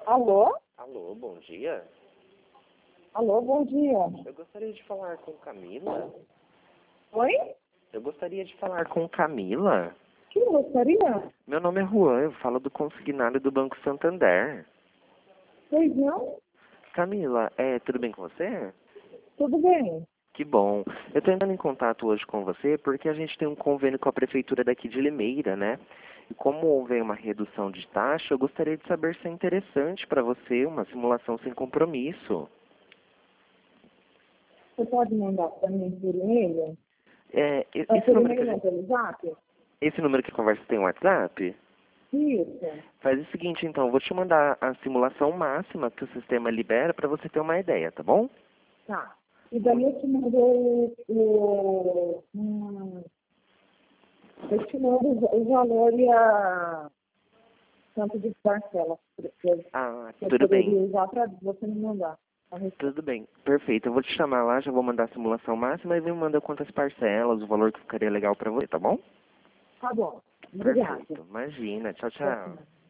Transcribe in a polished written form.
Alô? Alô, bom dia. Alô, bom dia. Eu gostaria de falar com Camila. Oi? Eu gostaria de falar com Camila. Quem gostaria? Meu nome é Juan, eu falo do consignado do Banco Santander. Pois não? Camila, tudo bem com você? Tudo bem. Que bom. Eu estou entrando em contato hoje com você porque a gente tem um convênio com a prefeitura daqui de Limeira, né? E como houve uma redução de taxa, eu gostaria de saber se é interessante para você uma simulação sem compromisso. Você pode mandar para mim por e-mail? É, e- É, esse por número que e-mail a não, gente, pelo zap? esse número que conversa tem um WhatsApp? Isso. Faz o seguinte, então, eu vou te mandar a simulação máxima que o sistema libera para você ter uma ideia, tá bom? Tá. E daí eu te mando eu te mando o valor e a tanto de parcela que Ah, eu tudo bem. poderia usar para você me mandar. A resposta. Tudo bem. Perfeito. Eu vou te chamar lá, já vou mandar a simulação máxima e me manda quantas parcelas, o valor que ficaria legal para você, tá bom? Tá bom. Obrigada. Perfeito. Imagina. Tchau, Até a tchau. próxima.